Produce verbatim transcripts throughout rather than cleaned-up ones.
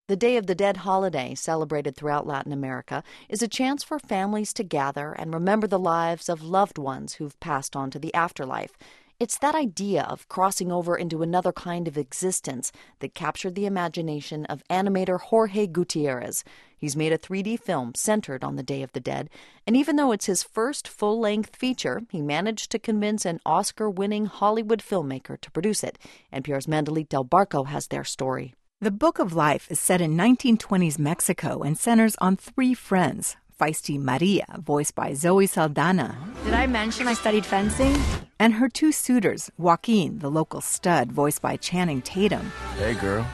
The Day of the Dead holiday, celebrated throughout Latin America, is a chance for families to gather and remember the lives of loved ones who've passed on to the afterlife. It's that idea of crossing over into another kind of existence that captured the imagination of animator Jorge Gutierrez. He's made a three D film centered on the Day of the Dead, and even though it's his first full-length feature, he managed to convince an Oscar-winning Hollywood filmmaker to produce it. N P R's Mandalit Del Barco has their story. The Book of Life is set in nineteen twenties Mexico and centers on three friends. Feisty Maria, voiced by Zoe Saldana. Did I mention I studied fencing? And her two suitors, Joaquin, the local stud, voiced by Channing Tatum. Hey, girl.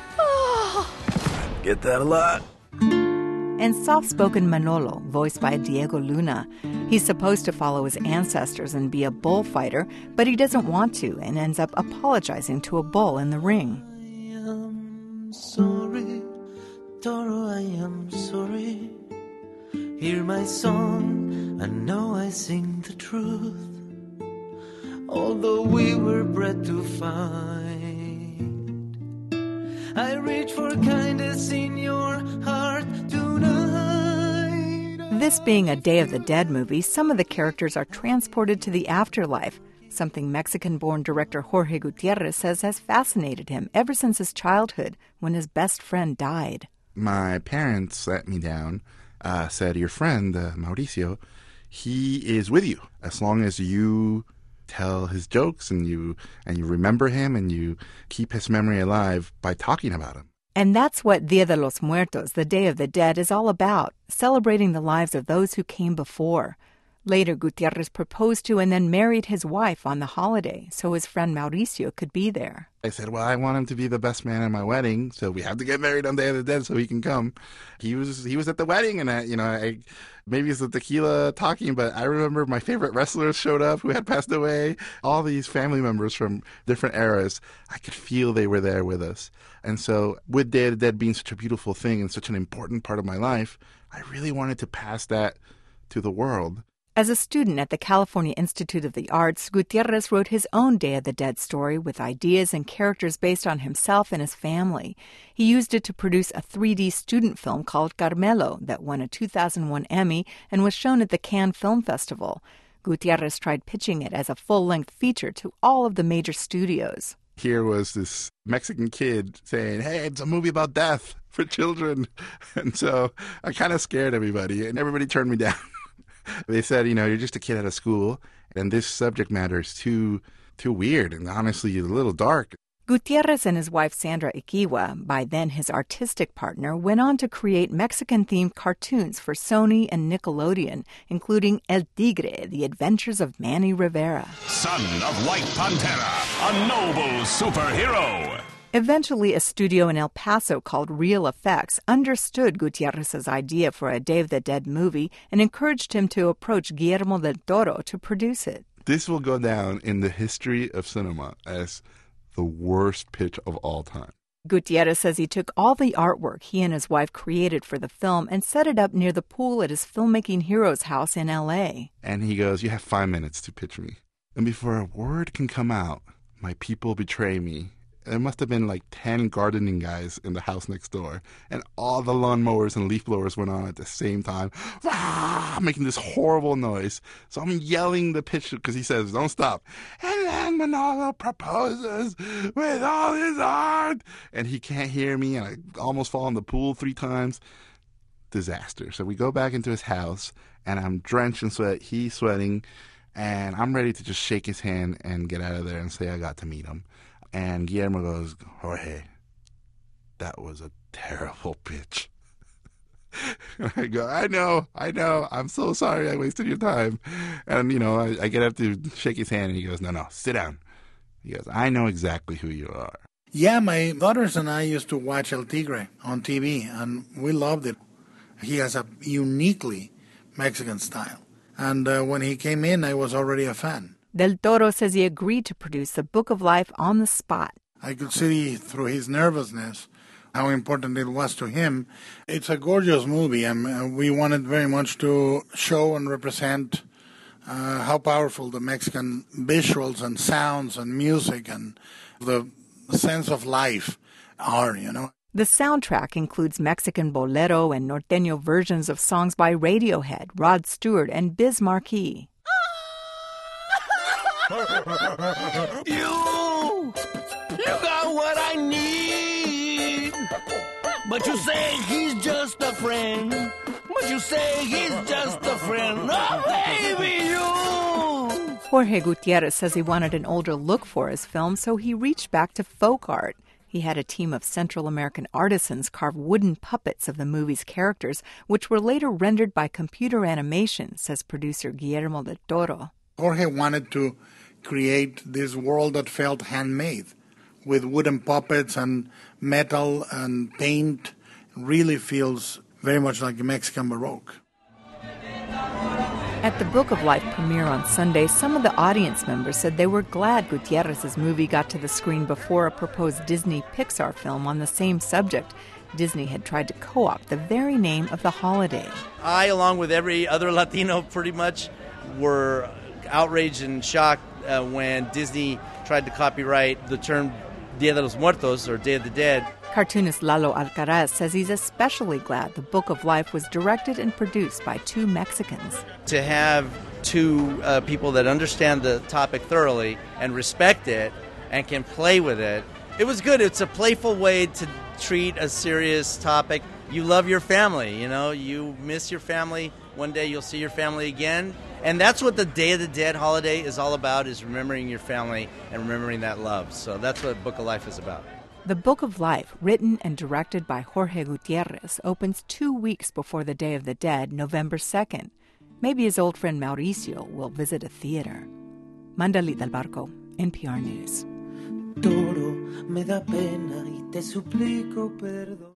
Get that a lot. And soft-spoken Manolo, voiced by Diego Luna. He's supposed to follow his ancestors and be a bullfighter, but he doesn't want to and ends up apologizing to a bull in the ring. I am sorry, Toro, I am sorry. Hear my song, I know I sing the truth. Although we were bred to fight, I reach for kindness in your heart tonight. This being a Day of the Dead movie, some of the characters are transported to the afterlife, something Mexican-born director Jorge Gutierrez says has fascinated him ever since his childhood when his best friend died. My parents sat me down. Uh, said, your friend, uh, Mauricio, he is with you as long as you tell his jokes and you and you remember him and you keep his memory alive by talking about him. And that's what Dia de los Muertos, the Day of the Dead, is all about, celebrating the lives of those who came before. Later, Gutierrez proposed to and then married his wife on the holiday so his friend Mauricio could be there. I said, well, I want him to be the best man at my wedding, so we have to get married on Day of the Dead so he can come. He was he was at the wedding, and I, you know, I maybe it's the tequila talking, but I remember my favorite wrestlers showed up who had passed away. All these family members from different eras, I could feel they were there with us. And so with Day of the Dead being such a beautiful thing and such an important part of my life, I really wanted to pass that to the world. As a student at the California Institute of the Arts, Gutierrez wrote his own Day of the Dead story with ideas and characters based on himself and his family. He used it to produce a three D student film called Carmelo that won a two thousand one Emmy and was shown at the Cannes Film Festival. Gutierrez tried pitching it as a full-length feature to all of the major studios. Here was this Mexican kid saying, hey, it's a movie about death for children. And so I kind of scared everybody, and everybody turned me down. They said, you know, you're just a kid out of school, and this subject matter is too too weird and honestly a little dark. Gutierrez and his wife Sandra Iquiwa, by then his artistic partner, went on to create Mexican-themed cartoons for Sony and Nickelodeon, including El Tigre, The Adventures of Manny Rivera. Son of White Pantera, a noble superhero. Eventually, a studio in El Paso called Real Effects understood Gutierrez's idea for a Day of the Dead movie and encouraged him to approach Guillermo del Toro to produce it. This will go down in the history of cinema as the worst pitch of all time. Gutierrez says he took all the artwork he and his wife created for the film and set it up near the pool at his filmmaking hero's house in L A. And he goes, you have five minutes to pitch me. And before a word can come out, my people betray me. There must have been like ten gardening guys in the house next door, and all the lawnmowers and leaf blowers went on at the same time, ah, making this horrible noise. So I'm yelling the pitch because he says, don't stop. And then Manolo proposes with all his heart, and he can't hear me, and I almost fall in the pool three times. Disaster. So we go back into his house, and I'm drenched in sweat, he's sweating, and I'm ready to just shake his hand and get out of there and say I got to meet him. And Guillermo goes, Jorge, that was a terrible pitch. I go, I know, I know. I'm so sorry I wasted your time. And, you know, I, I get up to shake his hand, and he goes, no, no, sit down. He goes, I know exactly who you are. Yeah, my daughters and I used to watch El Tigre on T V, and we loved it. He has a uniquely Mexican style. And uh, when he came in, I was already a fan. Del Toro says he agreed to produce the Book of Life on the spot. I could see through his nervousness how important it was to him. It's a gorgeous movie, and we wanted very much to show and represent uh, how powerful the Mexican visuals and sounds and music and the sense of life are, you know. The soundtrack includes Mexican bolero and norteño versions of songs by Radiohead, Rod Stewart, and Biz Markie. You, you got what I need. But you say he's just a friend. But you say he's just a friend. Oh, baby, you. Jorge Gutierrez says he wanted an older look for his film, so he reached back to folk art. He had a team of Central American artisans carve wooden puppets of the movie's characters, which were later rendered by computer animation, says producer Guillermo del Toro. Jorge wanted to create this world that felt handmade, with wooden puppets and metal and paint. Really feels very much like Mexican Baroque. At the Book of Life premiere on Sunday, some of the audience members said they were glad Gutierrez's movie got to the screen before a proposed Disney-Pixar film on the same subject. Disney had tried to co-opt the very name of the holiday. I, along with every other Latino pretty much, were outraged and shocked uh, when Disney tried to copyright the term Dia de los Muertos, or Day of the Dead. Cartoonist Lalo Alcaraz says he's especially glad the Book of Life was directed and produced by two Mexicans. To have two uh, people that understand the topic thoroughly and respect it and can play with it, it was good. It's a playful way to treat a serious topic. You love your family, you know, you miss your family. One day you'll see your family again. And that's what the Day of the Dead holiday is all about, is remembering your family and remembering that love. So that's what Book of Life is about. The Book of Life, written and directed by Jorge Gutierrez, opens two weeks before the Day of the Dead, November second. Maybe his old friend Mauricio will visit a theater. Mandali del Barco, N P R News. Toro, me da pena y te suplico perdón.